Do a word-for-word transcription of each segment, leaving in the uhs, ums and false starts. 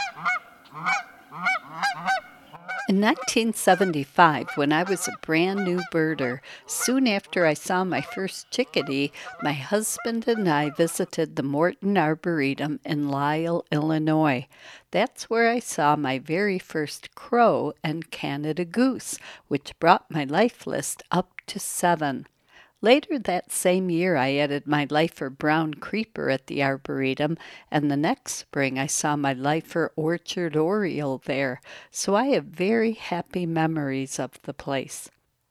In nineteen seventy-five, when I was a brand new birder, soon after I saw my first chickadee, my husband and I visited the Morton Arboretum in Lisle, Illinois. That's where I saw my very first crow and Canada goose, which brought my life list up to seven. Later that same year, I added my lifer brown creeper at the Arboretum, and the next spring I saw my lifer orchard oriole there, so I have very happy memories of the place.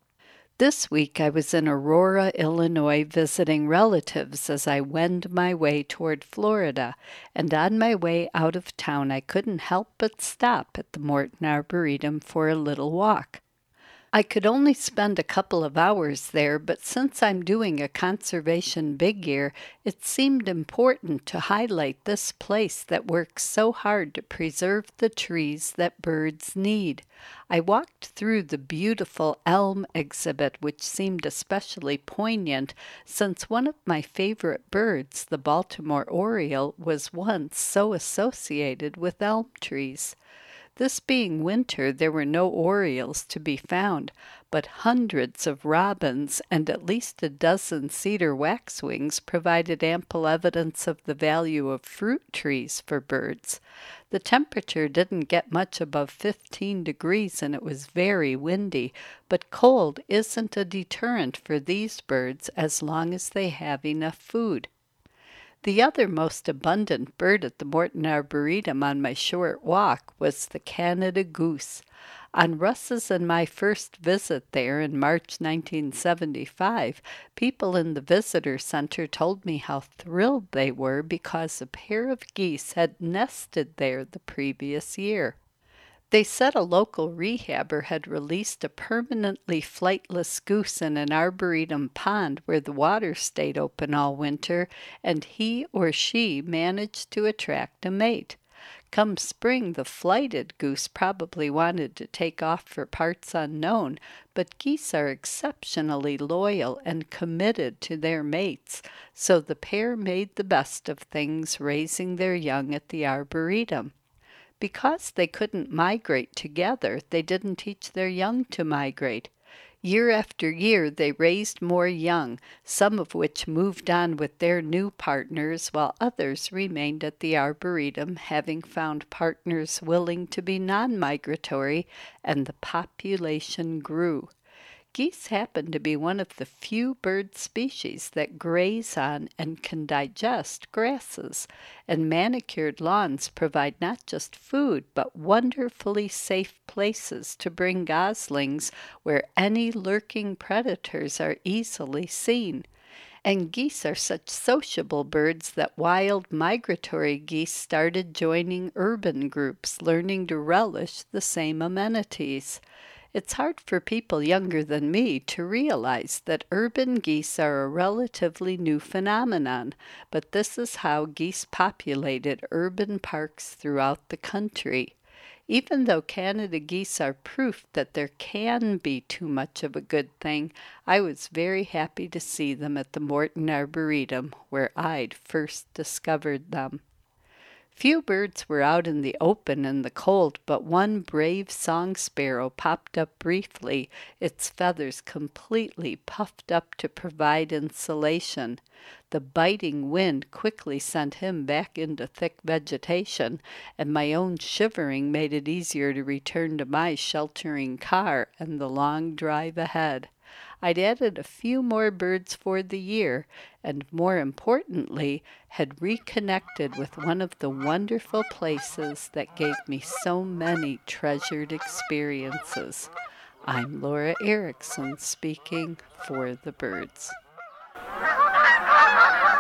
This week I was in Aurora, Illinois, visiting relatives as I wend my way toward Florida, and on my way out of town I couldn't help but stop at the Morton Arboretum for a little walk. I could only spend a couple of hours there, but since I'm doing a conservation big year, it seemed important to highlight this place that works so hard to preserve the trees that birds need. I walked through the beautiful elm exhibit, which seemed especially poignant since one of my favorite birds, the Baltimore oriole, was once so associated with elm trees. This being winter, there were no orioles to be found, but hundreds of robins and at least a dozen cedar waxwings provided ample evidence of the value of fruit trees for birds. The temperature didn't get much above fifteen degrees and it was very windy, but cold isn't a deterrent for these birds as long as they have enough food. The other most abundant bird at the Morton Arboretum on my short walk was the Canada goose. On Russ's and my first visit there in March nineteen seventy-five, people in the visitor center told me how thrilled they were because a pair of geese had nested there the previous year. They said a local rehabber had released a permanently flightless goose in an arboretum pond where the water stayed open all winter, and he or she managed to attract a mate. Come spring, the flighted goose probably wanted to take off for parts unknown, but geese are exceptionally loyal and committed to their mates, so the pair made the best of things, raising their young at the arboretum. Because they couldn't migrate together, they didn't teach their young to migrate. Year after year, they raised more young, some of which moved on with their new partners, while others remained at the Arboretum, having found partners willing to be non-migratory, and the population grew. Geese happen to be one of the few bird species that graze on and can digest grasses, and manicured lawns provide not just food but wonderfully safe places to bring goslings where any lurking predators are easily seen. And geese are such sociable birds that wild migratory geese started joining urban groups, learning to relish the same amenities. It's hard for people younger than me to realize that urban geese are a relatively new phenomenon, but this is how geese populated urban parks throughout the country. Even though Canada geese are proof that there can be too much of a good thing, I was very happy to see them at the Morton Arboretum, where I'd first discovered them. Few birds were out in the open in the cold, but one brave song sparrow popped up briefly, its feathers completely puffed up to provide insulation. The biting wind quickly sent him back into thick vegetation, and my own shivering made it easier to return to my sheltering car and the long drive ahead. I'd added a few more birds for the year, and more importantly, had reconnected with one of the wonderful places that gave me so many treasured experiences. I'm Laura Erickson speaking for the birds.